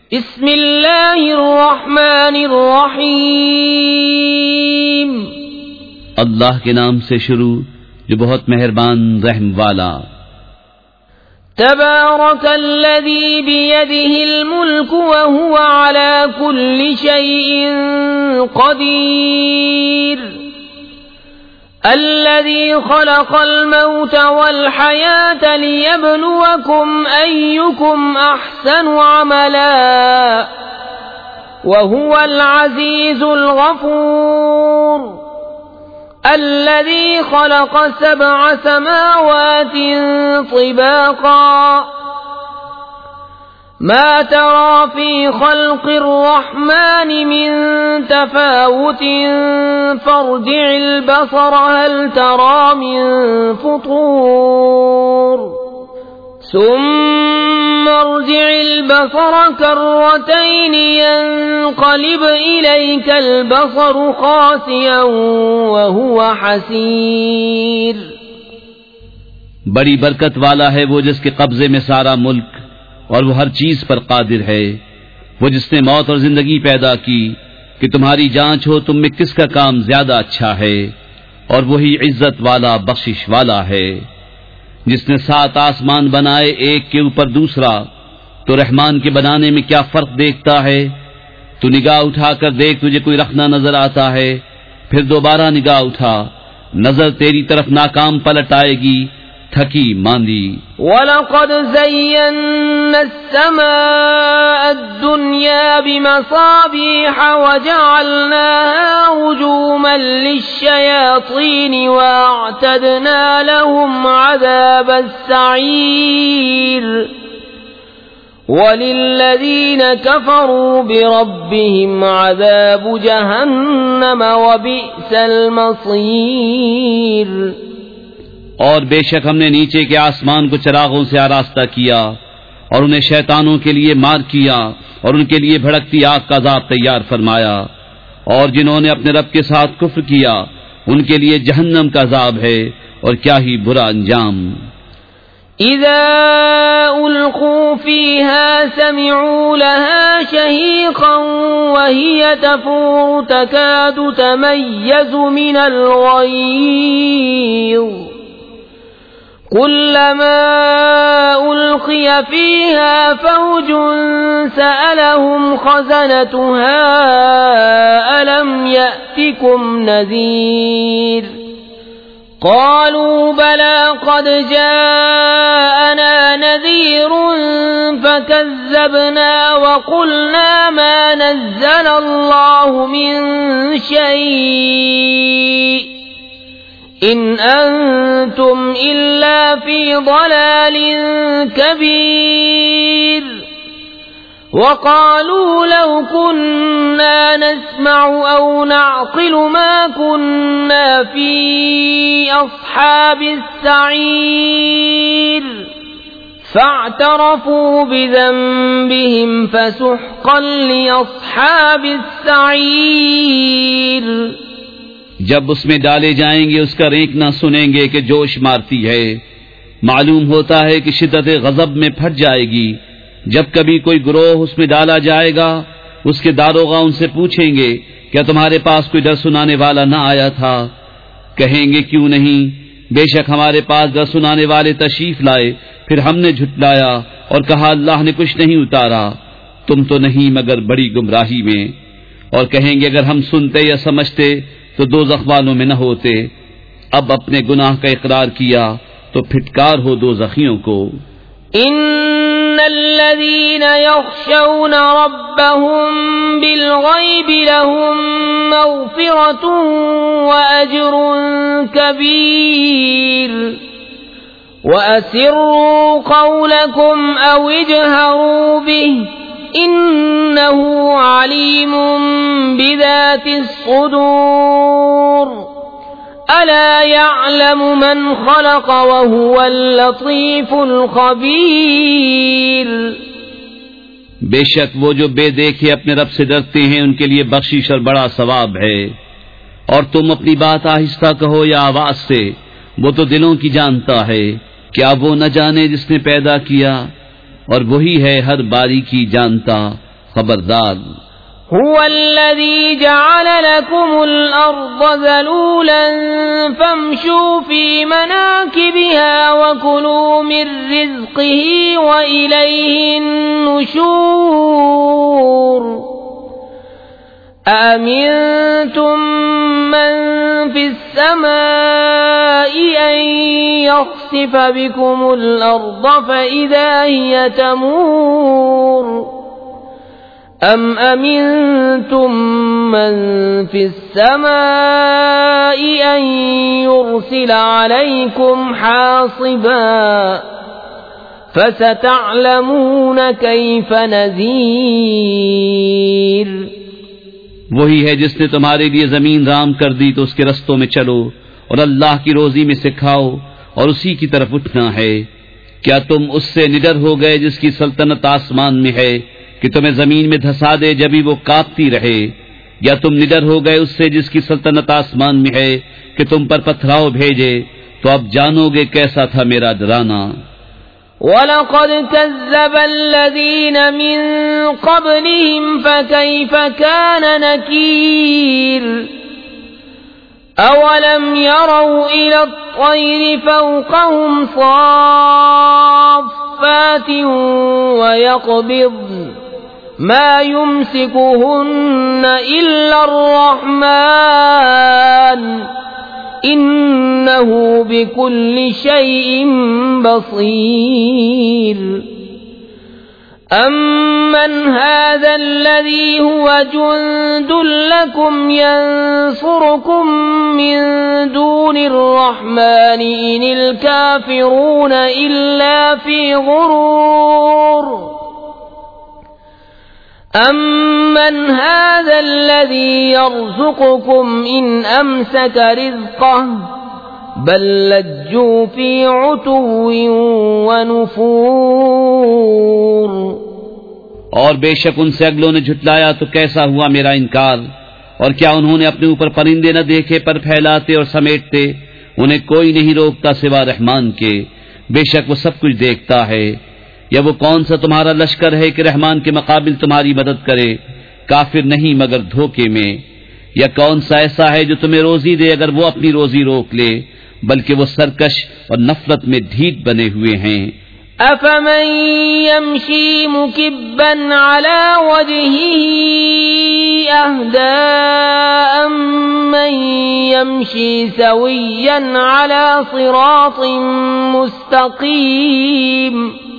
बिस्मिल्लाहिर्रहमानिर्रहीम। अल्लाह के नाम से शुरू जो बहुत मेहरबान रहम वाला। तबारकल्लज़ी बियदिहिल मुल्क व हुवा अला कुल्लि शैइन क़दीर। अल्लज़ी ख़लक़ल मौत वल हयात लियब्लुवकुम अय्युकुम अहसनु अमला व हुवल अज़ीज़ुल गफ़ूर। الذي خلق 7 سماوات طباقا ما ترى في خلق الرحمن من تفاوت فارجع البصر هل ترى من فطور ثم ارجع البصر كرتين ينقلب إليك البصر خاسئا وهو حسير। बड़ी बरकत वाला है वो जिसके कब्जे में सारा मुल्क और वो हर चीज पर कादिर है। वो जिसने मौत और जिंदगी पैदा की कि तुम्हारी जांच हो तुम में किसका काम ज्यादा अच्छा है, और वही इज्जत वाला बख्शिश वाला है। जिसने 7 आसमान बनाए एक के ऊपर दूसरा, तो रहमान के बनाने में क्या फर्क देखता है। तू निगाह उठाकर देख, तुझे कोई रखना नजर आता है, फिर दोबारा निगाह उठा, नजर तेरी तरफ नाकाम पलट आएगी, थकी मांदी। वलक़द ज़य्यन्ना अस्समाअ अद्दुन्या बिमसाबीह वजअलनाहा रुजूमन लिश्शयातीन वअअतदना लहुम अज़ाबस्सईर वलिल्लज़ीन कफ़रू बिरब्बिहिम अज़ाबु जहन्नम वबिअसल मसीर। और बेशक हमने नीचे के आसमान को चिरागों से आरास्ता किया और उन्हें शैतानों के लिए मार किया और उनके लिए भड़कती आग का अज़ाब तैयार फरमाया। और जिन्होंने अपने रब के साथ कुफ्र किया उनके लिए जहन्नम का अज़ाब है, और क्या ही बुरा अंजाम। इज़ा उल्क़ू फ़ीहा समिअू लहा शहीक़न वहिय तफ़ूरु तकादु तमय्यज़ु मिनल ग़यज़ कुल्लमा उल्क़िय फ़ीहा फ़ौजुन सअलहुम ख़ज़नतुहा अलम यअतिकुम नज़ीर क़ालू बला क़द जाअना नज़ीरुन फ़कज़्ज़बना वक़ुलना मा नज़्ज़लल्लाहु मिन शै'इन इन अंतुम इल्ला फ़ी ضलालिन कबीर वक़ालू लौ कुन्ना नस्मअु औ नअक़िलु मा कुन्ना फ़ी अस्हाबिस सईर फ़अतरफ़ू बिज़ंबिहिम फ़सुह्क़न लिअस्हाबिस सईर। जब उसमें डाले जाएंगे उसका रेंकना सुनेंगे कि जोश मारती है। मालूम होता है कि शिद्दत गज़ब में फट जाएगी। जब कभी कोई गिरोह उसमें डाला जाएगा, उसके दारोगा उनसे पूछेंगे क्या तुम्हारे पास कोई डर सुनाने वाला न आया था? कहेंगे क्यों नहीं, बेशक हमारे पास डर सुनाने वाले तशरीफ लाए, फिर हमने झुटलाया और कहा अल्लाह ने कुछ नहीं उतारा, तुम तो नहीं मगर बड़ी गुमराही में। और कहेंगे अगर हम सुनते या समझते तो दोज़ख वालों में न होते। अब अपने गुनाह का इकरार किया तो फिटकार हो दोज़खियों को। इन्नल्लज़ीन यख़शौन रब्बहुम बिलग़ैबि लहुम मग़फ़िरतुन व अज्रुन कबीर वअसिर्रू क़ौलकुम औ इजहरू बिहि इन्नहु अलीमुम बिज़ातिस सुदूर अला यअलमु मन ख़लक़ व हुवल लतीफ़ुल ख़बीर। बेशक वो जो बेदेखे अपने रब से डरते हैं उनके लिए बख्शिश और बड़ा सवाब है। और तुम अपनी बात आहिस्ता कहो या आवाज से, वो तो दिलों की जानता है। क्या वो न जाने जिसने पैदा किया, और वही है हर बारीकी जानता, खबरदार, هو الذي جعل لكم الأرض ذلولا فامشوا في مناكبها وكلوا من رزقه وإليه النشور أأمنتم من في السماء أن يخسف بكم الأرض فإذا هي تمور أم أمنتم من في السماء أن يرسل عليكم حاصبا فستعلمون كيف نذير वही है जिसने तुम्हारे लिए जमीन राम कर दी तो उसके रस्तों में चलो और अल्लाह की रोजी में से खाओ और उसी की तरफ उठना है। क्या तुम उससे निडर हो गए जिसकी सल्तनत आसमान में है कि तुम्हें जमीन में धंसा दे जब भी वो कांपती रहे, या तुम निडर हो गए उससे जिसकी सल्तनत आसमान में है कि तुम पर पथराव भेजे, तो अब जानोगे कैसा था मेरा डराना। वलक़द कज़्ज़ब अल्लज़ीन मिन क़ब्लिहिम फ़कैफ़ कान नकीर अवलम यरौ इला त्तैरि फ़ौक़हुम साफ़्फ़ातिन वयक़बिज़न मा युमसिकुहुन्न इल्ला अर्रहमान इन्नहु बिकुल्लि शैइन बसीर अम्मन हाज़ा अल्लज़ी हुवा जुंदुन लकुम यंसुरुकुम मिन दूनिर रहमानि इनिल काफ़िरून इल्ला फ़ी गुरूर अम्मन हाज़ा अल्लज़ी यर्ज़ुक़ुकुम इन अमसक रिज़क़हु बल लज्जू फ़ी उतुव्विन व नुफ़ूर। और बेशक उनसे अगलों ने झुटलाया तो कैसा हुआ मेरा इनकार, और क्या उन्होंने अपने ऊपर परिंदे न देखे पर फैलाते और समेटते, उन्हें कोई नहीं रोकता सिवा रहमान के, बेशक वो सब कुछ देखता है। या वो कौन सा तुम्हारा लश्कर है कि रहमान के मुकाबिल तुम्हारी मदद करे, काफिर नहीं मगर धोखे में। या कौन सा ऐसा है जो तुम्हें रोजी दे अगर वो अपनी रोजी रोक ले, बल्कि वो सरकश और नफरत में ढीठ बने हुए हैं। अफमन यमशी मुकिब्बन अला वजहिही अहदा अम्मन यमशी सविय्यन अला सिरातिन मुस्तकीम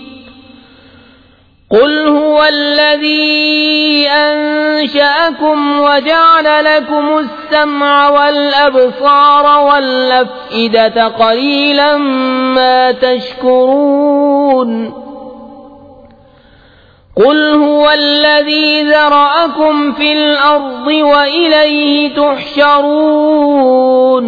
कुल हुवल्लज़ी अंशअकुम वजअल लकुमुस्समअ वल-अब्सार वल-अफ़इदत क़लीलन मा तशकुरून कुल हुवल्लज़ी ज़रअकुम फ़िल अर्ज़ि व इलैहि तुहशरून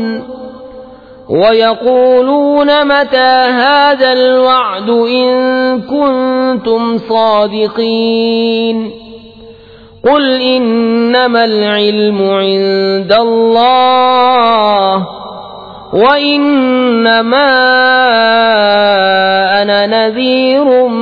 वयक़ूलून मता हाज़ल वअदु इन कुन्तुम सादिक़ीन कुल इन्नमल इल्मु इंदल्लाह व इन्नमा अना नज़ीरुम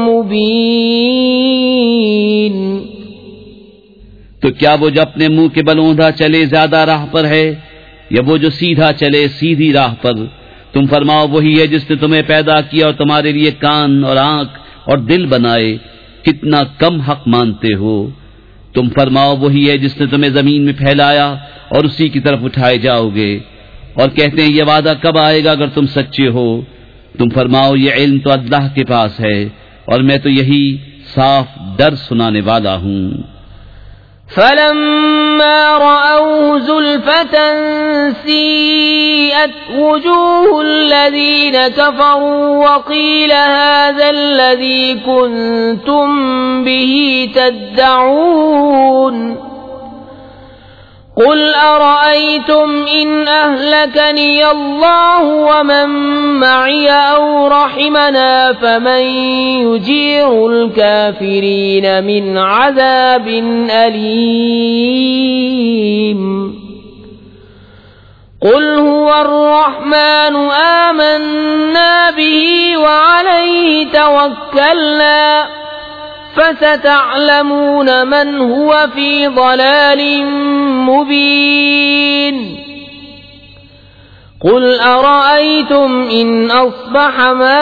मुबीन। तो क्या वो जो अपने मुंह के बल औंधा चले ज्यादा राह पर है, या वो जो सीधा चले सीधी राह पर? तुम फरमाओ वही है जिसने तुम्हें पैदा किया और तुम्हारे लिए कान और आंख और दिल बनाए, कितना कम हक मानते हो। तुम फरमाओ वही है जिसने तुम्हें जमीन में फैलाया और उसी की तरफ उठाए जाओगे। और कहते हैं ये वादा कब आएगा अगर तुम सच्चे हो? तुम फरमाओ ये इल्म तो अल्लाह के पास है और मैं तो यही साफ डर सुनाने वाला हूँ। फलम्मा रअऊ ज़ुल्फ़तन सीअत वुजूहुल्लज़ीन कफ़रू वक़ील हाज़ाल्लज़ी कुन्तुम बिही तद्दऊन कुल अरअयतुम इन अहलकनी अल्लाहु व मन मई औ रहिमना फमन युजीरुल काफिरीन मिन अज़ाबिन अलीम। कुल हुवर्रहमानु आमन्ना बिही व अलैहि तवक्कलना فستعلمون من هو في ضلال مبين قل أرأيتم إن أصبح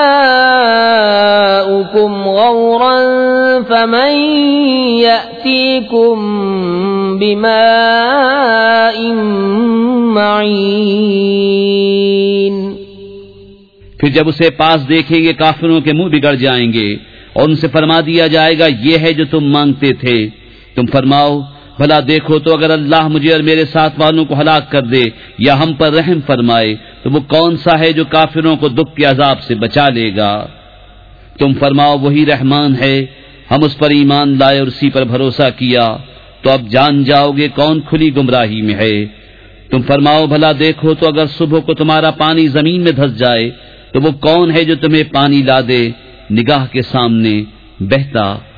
ماؤكم غورا فمن يأتيكم بماء معين। फिर जब उसे पास देखेंगे काफिरों के मुंह बिगड़ जाएंगे और उनसे फरमा दिया जाएगा ये है जो तुम मांगते थे। तुम फरमाओ भला देखो तो अगर अल्लाह मुझे और मेरे साथ वालों को हलाक कर दे या हम पर रहम फरमाए तो वो कौन सा है जो काफिरों को दुख के अजाब से बचा लेगा। तुम फरमाओ वही रहमान है, हम उस पर ईमान लाए और उसी पर भरोसा किया, तो अब जान जाओगे कौन खुली गुमराही में है। तुम फरमाओ भला देखो तो अगर सुबह को तुम्हारा पानी जमीन में धंस जाए तो वो कौन है जो तुम्हें पानी ला दे निगाह के सामने बहता।